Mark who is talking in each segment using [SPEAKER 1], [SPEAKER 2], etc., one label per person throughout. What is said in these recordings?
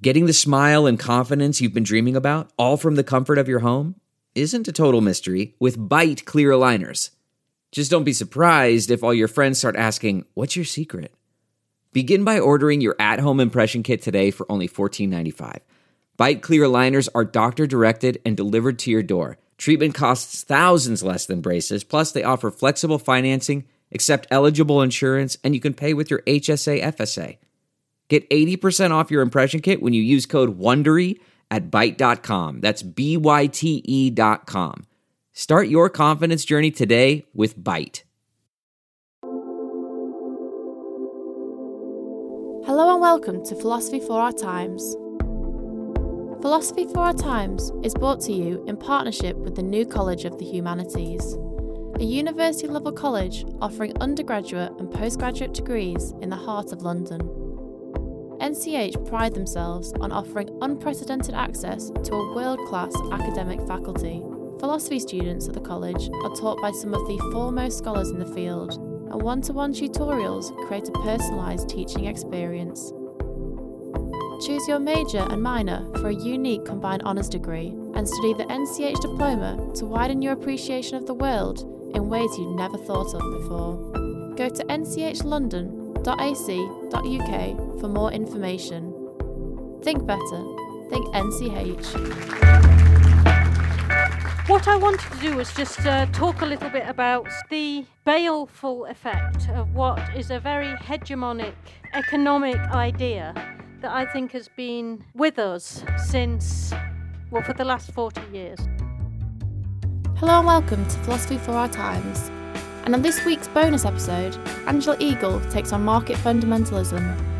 [SPEAKER 1] Getting the smile and confidence you've been dreaming about, all from the comfort of your home, isn't a total mystery with Byte clear aligners. Just don't be surprised if all your friends start asking, "What's your secret?" Begin by ordering your at-home impression kit today for only $14.95. Byte clear aligners are doctor-directed and delivered to your door. Treatment costs thousands less than braces, plus they offer flexible financing, accept eligible insurance, and you can pay with your HSA FSA. Get 80% off your impression kit when you use code WONDERY at Byte.com. That's BYTE.com. Start your confidence journey today with Byte.
[SPEAKER 2] Hello and welcome to Philosophy for Our Times. Philosophy for Our Times is brought to you in partnership with the New College of the Humanities, a university-level college offering undergraduate and postgraduate degrees in the heart of London. NCH pride themselves on offering unprecedented access to a world-class academic faculty. Philosophy students at the college are taught by some of the foremost scholars in the field, and one-to-one tutorials create a personalised teaching experience. Choose your major and minor for a unique combined honours degree and study the NCH diploma to widen your appreciation of the world in ways you never thought of before. Go to nchlondon.ac.uk for more information. Think better. Think NCH.
[SPEAKER 3] What I wanted to do was just talk a little bit about the baleful effect of what is a very hegemonic economic idea that I think has been with us since, for the last 40 years.
[SPEAKER 2] Hello and welcome to Philosophy for Our Times. And on this week's bonus episode, Angela Eagle takes on market fundamentalism.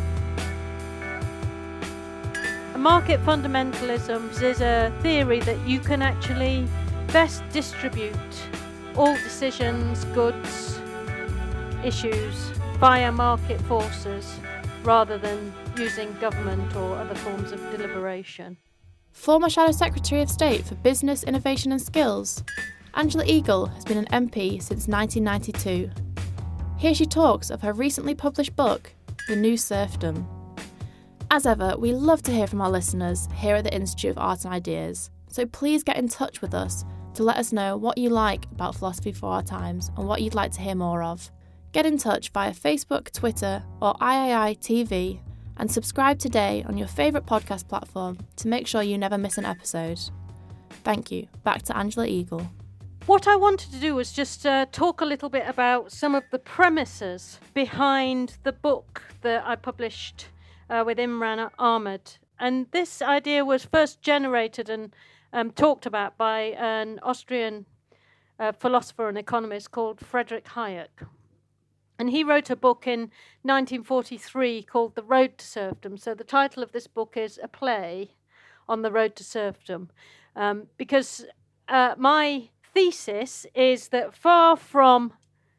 [SPEAKER 3] Market fundamentalism is a theory that you can actually best distribute all decisions, goods, issues via market forces rather than using government or other forms of deliberation.
[SPEAKER 2] Former Shadow Secretary of State for Business, Innovation and Skills, Angela Eagle has been an MP since 1992. Here she talks of her recently published book, The New Serfdom. As ever, we love to hear from our listeners here at the Institute of Art and Ideas, so please get in touch with us to let us know what you like about Philosophy for Our Times and what you'd like to hear more of. Get in touch via Facebook, Twitter or III TV and subscribe today on your favourite podcast platform to make sure you never miss an episode. Thank you. Back to Angela Eagle.
[SPEAKER 3] What I wanted to do was just talk a little bit about some of the premises behind the book that I published with Imran Ahmed. And this idea was first generated and talked about by an Austrian philosopher and economist called Friedrich Hayek. And he wrote a book in 1943 called The Road to Serfdom. So the title of this book is a play on the road to serfdom. Because my thesis is that far from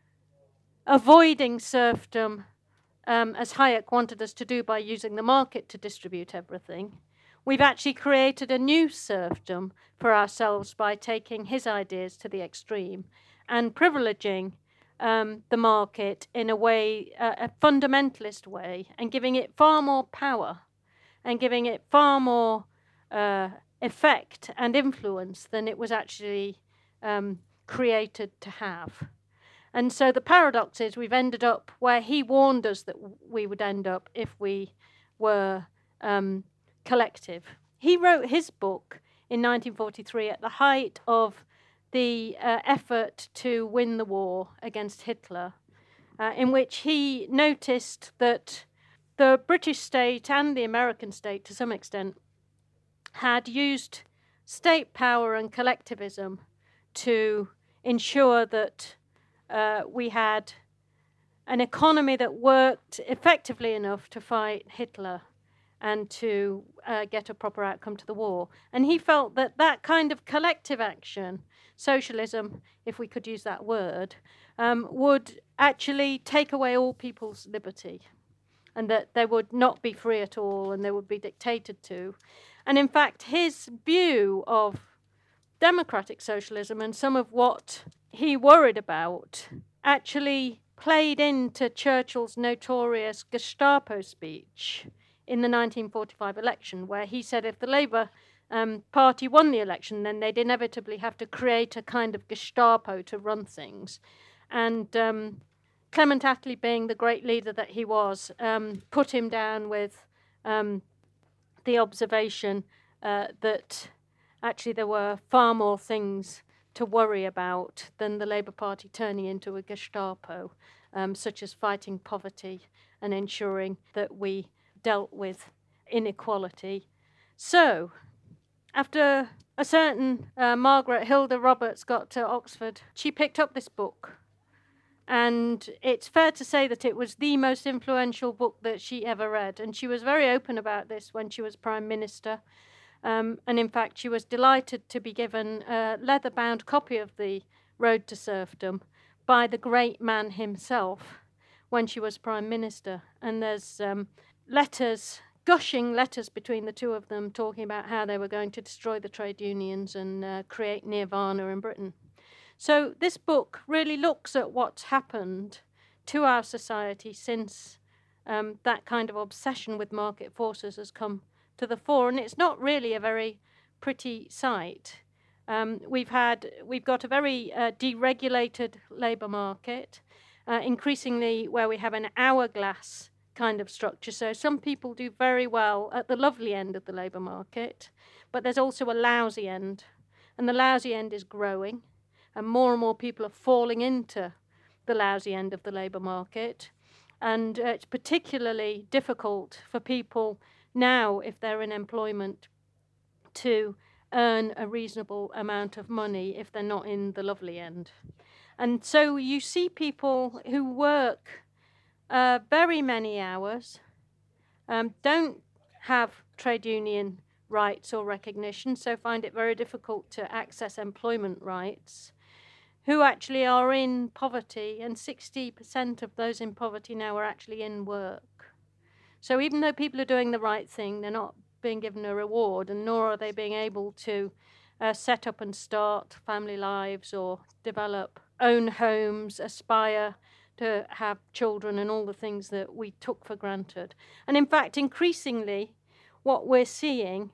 [SPEAKER 3] avoiding serfdom, as Hayek wanted us to do by using the market to distribute everything, we've actually created a new serfdom for ourselves by taking his ideas to the extreme and privileging the market in a way, a fundamentalist way, and giving it far more power and giving it far more effect and influence than it was actually created to have. And so the paradox is we've ended up where he warned us that we would end up if we were collective. He wrote his book in 1943 at the height of the effort to win the war against Hitler, in which he noticed that the British state and the American state, to some extent, had used state power and collectivism to ensure that we had an economy that worked effectively enough to fight Hitler and to get a proper outcome to the war. And he felt that that kind of collective action, socialism, if we could use that word, would actually take away all people's liberty, and that they would not be free at all and they would be dictated to. And in fact, his view of democratic socialism and some of what he worried about actually played into Churchill's notorious Gestapo speech in the 1945 election, where he said if the Labour Party won the election, then they'd inevitably have to create a kind of Gestapo to run things. And Clement Attlee, being the great leader that he was, put him down with the observation that actually there were far more things to worry about than the Labour Party turning into a Gestapo, such as fighting poverty and ensuring that we dealt with inequality. So, after a certain Margaret Hilda Roberts got to Oxford, she picked up this book. And it's fair to say that it was the most influential book that she ever read. And she was very open about this when she was Prime Minister. And in fact, she was delighted to be given a leather-bound copy of The Road to Serfdom by the great man himself when she was Prime Minister. And there's gushing letters between the two of them talking about how they were going to destroy the trade unions and create nirvana in Britain. So this book really looks at what's happened to our society since that kind of obsession with market forces has come to the fore, and it's not really a very pretty sight. We've got a very deregulated labour market, increasingly where we have an hourglass kind of structure. So some people do very well at the lovely end of the labour market, but there's also a lousy end, and the lousy end is growing, and more people are falling into the lousy end of the labour market. And it's particularly difficult for people now, if they're in employment, to earn a reasonable amount of money if they're not in the lovely end. And so you see people who work very many hours, don't have trade union rights or recognition, so find it very difficult to access employment rights, who actually are in poverty, and 60% of those in poverty now are actually in work. So even though people are doing the right thing, they're not being given a reward, and nor are they being able to set up and start family lives or develop own homes, aspire to have children and all the things that we took for granted. And in fact, increasingly, what we're seeing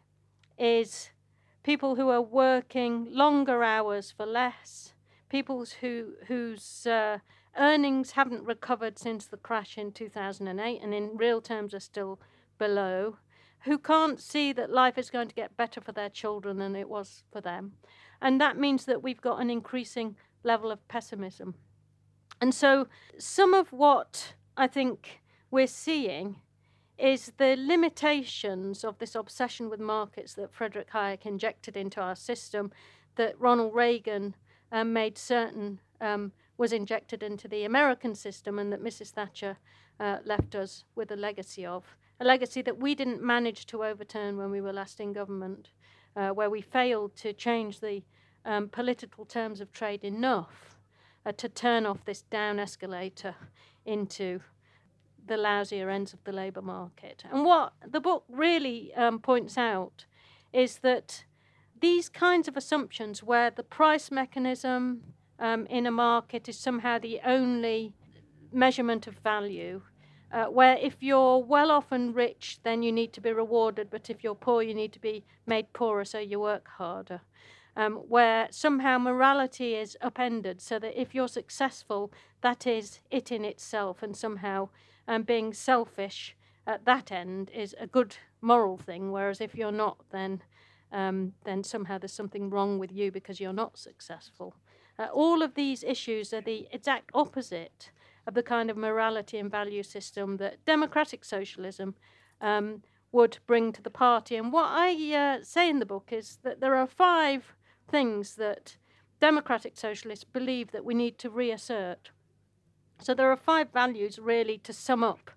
[SPEAKER 3] is people who are working longer hours for less, people whose earnings haven't recovered since the crash in 2008 and in real terms are still below, who can't see that life is going to get better for their children than it was for them. And that means that we've got an increasing level of pessimism. And so some of what I think we're seeing is the limitations of this obsession with markets that Frederick Hayek injected into our system, that Ronald Reagan made certain was injected into the American system, and that Mrs. Thatcher left us with a legacy of. A legacy that we didn't manage to overturn when we were last in government, where we failed to change the political terms of trade enough to turn off this down escalator into the lousier ends of the labour market. And what the book really points out is that these kinds of assumptions, where the price mechanism in a market is somehow the only measurement of value, where if you're well off and rich, then you need to be rewarded, but if you're poor, you need to be made poorer, so you work harder. Where somehow morality is upended, so that if you're successful, that is it in itself, and somehow being selfish at that end is a good moral thing, whereas if you're not, then somehow there's something wrong with you because you're not successful. All of these issues are the exact opposite of the kind of morality and value system that democratic socialism would bring to the party. And what I say in the book is that there are 5 things that democratic socialists believe that we need to reassert. So there are 5 values really to sum up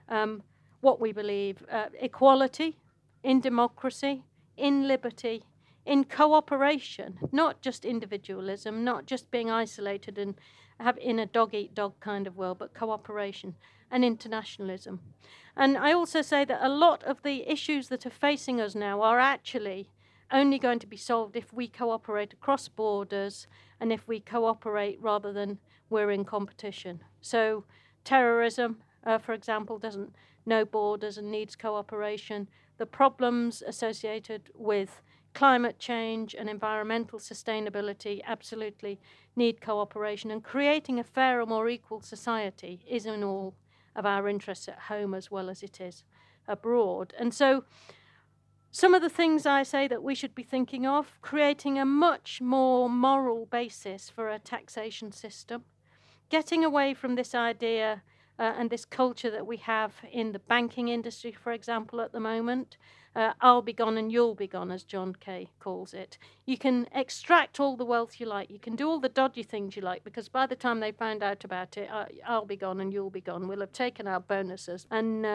[SPEAKER 3] what we believe: equality, in democracy, in liberty, in cooperation, not just individualism, not just being isolated and have in a dog-eat-dog kind of world, but cooperation and internationalism. And I also say that a lot of the issues that are facing us now are actually only going to be solved if we cooperate across borders and if we cooperate rather than we're in competition. So terrorism, for example, doesn't no borders and needs cooperation. The problems associated with climate change and environmental sustainability absolutely need cooperation, and creating a fairer, more equal society is in all of our interests at home as well as it is abroad. And so some of the things I say that we should be thinking of: creating a much more moral basis for a taxation system, getting away from this idea and this culture that we have in the banking industry, for example, at the moment. I'll be gone and you'll be gone, as John Kay calls it. You can extract all the wealth you like. You can do all the dodgy things you like, because by the time they find out about it, I'll be gone and you'll be gone. We'll have taken our bonuses,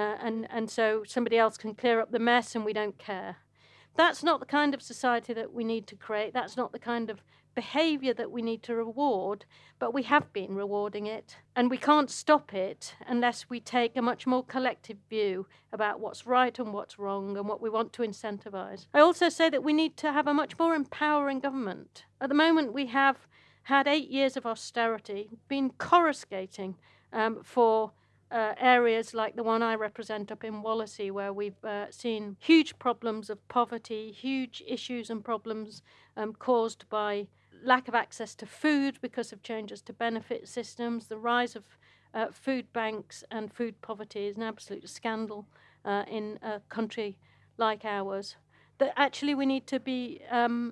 [SPEAKER 3] and so somebody else can clear up the mess and we don't care. That's not the kind of society that we need to create. That's not the kind of behaviour that we need to reward, but we have been rewarding it, and we can't stop it unless we take a much more collective view about what's right and what's wrong and what we want to incentivise. I also say that we need to have a much more empowering government. At the moment, we have had 8 years of austerity, been coruscating for areas like the one I represent up in Wallasey, where we've seen huge problems of poverty, huge issues and problems caused by lack of access to food because of changes to benefit systems. The rise of food banks and food poverty is an absolute scandal in a country like ours. That actually we need to be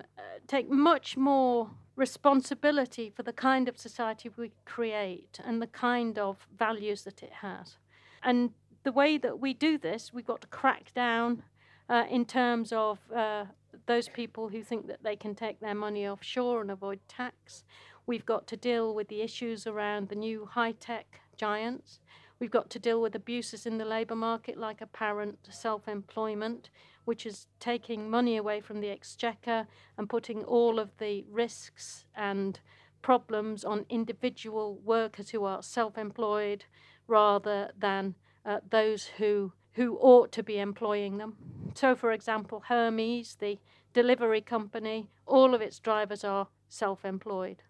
[SPEAKER 3] take much more responsibility for the kind of society we create and the kind of values that it has. And the way that we do this, we've got to crack down in terms of those people who think that they can take their money offshore and avoid tax. We've got to deal with the issues around the new high-tech giants. We've got to deal with abuses in the labour market, like apparent self-employment, which is taking money away from the exchequer and putting all of the risks and problems on individual workers who are self-employed rather than those who ought to be employing them. So, for example, Hermes, the delivery company, all of its drivers are self-employed.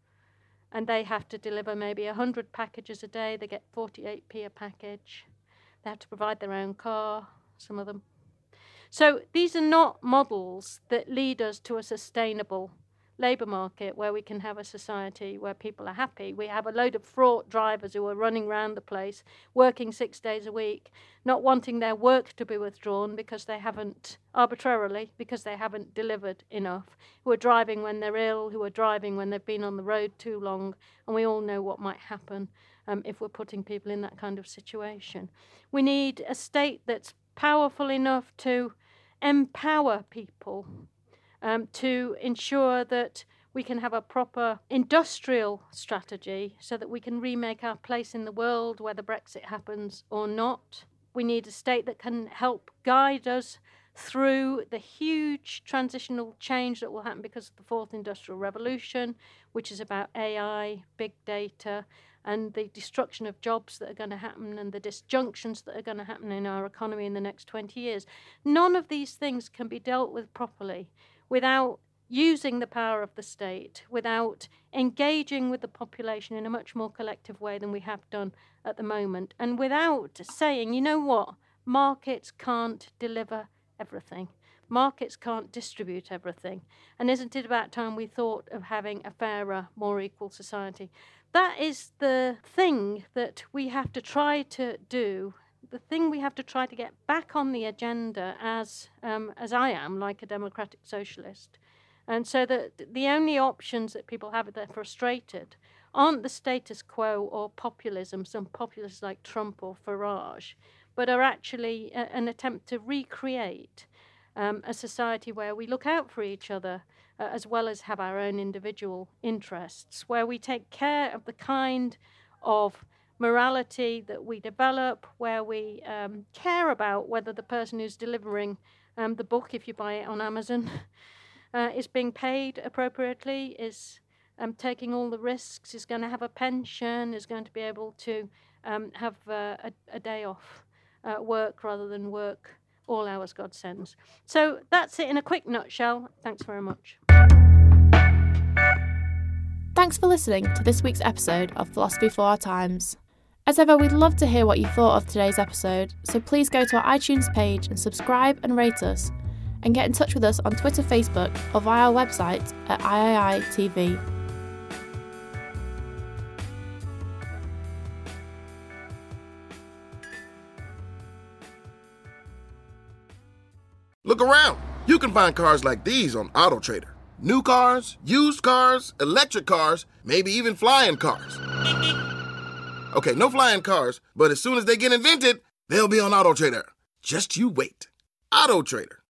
[SPEAKER 3] And they have to deliver maybe 100 packages a day. They get 48p a package. They have to provide their own car, some of them. So these are not models that lead us to a sustainable labour market where we can have a society where people are happy. We have a load of fraught drivers who are running around the place, working 6 days a week, not wanting their work to be withdrawn because they haven't, arbitrarily, because they haven't delivered enough, who are driving when they're ill, who are driving when they've been on the road too long, and we all know what might happen if we're putting people in that kind of situation. We need a state that's powerful enough to empower people, to ensure that we can have a proper industrial strategy so that we can remake our place in the world, whether Brexit happens or not. We need a state that can help guide us through the huge transitional change that will happen because of the fourth industrial revolution, which is about AI, big data, and the destruction of jobs that are going to happen and the disjunctions that are going to happen in our economy in the next 20 years. None of these things can be dealt with properly without using the power of the state, without engaging with the population in a much more collective way than we have done at the moment, and without saying, you know what, markets can't deliver everything. Markets can't distribute everything. And isn't it about time we thought of having a fairer, more equal society? That is the thing that we have to try to do, the thing we have to try to get back on the agenda as I am, like a democratic socialist. And so that the only options that people have if they're frustrated aren't the status quo or populism, some populists like Trump or Farage, but are actually an attempt to recreate a society where we look out for each other as well as have our own individual interests, where we take care of the kind of morality that we develop, where we care about whether the person who's delivering the book, if you buy it on Amazon, is being paid appropriately, is taking all the risks, is going to have a pension, is going to be able to have a day off work rather than work all hours God sends. So that's it in a quick nutshell. Thanks very much.
[SPEAKER 2] Thanks for listening to this week's episode of Philosophy for Our Times. As ever, we'd love to hear what you thought of today's episode, so please go to our iTunes page and subscribe and rate us, and get in touch with us on Twitter, Facebook, or via our website at IAI.TV.
[SPEAKER 4] Look around. You can find cars like these on AutoTrader. New cars, used cars, electric cars, maybe even flying cars. Okay, no flying cars, but as soon as they get invented, they'll be on AutoTrader. Just you wait. AutoTrader.